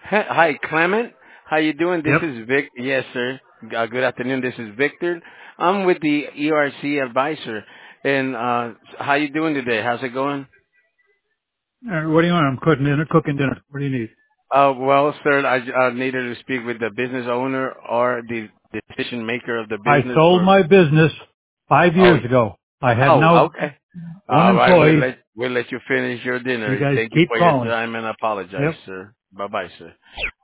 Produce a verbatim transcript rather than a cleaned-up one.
Hi, Clement. How you doing? This Yep. is Vic. Yes, sir. Uh, good afternoon. This is Victor. I'm with the E R C advisor. And uh how you doing today? How's it going? Uh, what do you want? I'm cooking dinner. Cooking dinner. What do you need? Uh, well, sir, I uh, needed to speak with the business owner or the decision maker of the I business sold for. my business five Oh, years ago. I had oh, now okay. one All right, we'll employee. let we'll let you finish your You dinner. guys Thank you keep for your calling. time and apologize, Yep. sir. Bye bye, sir.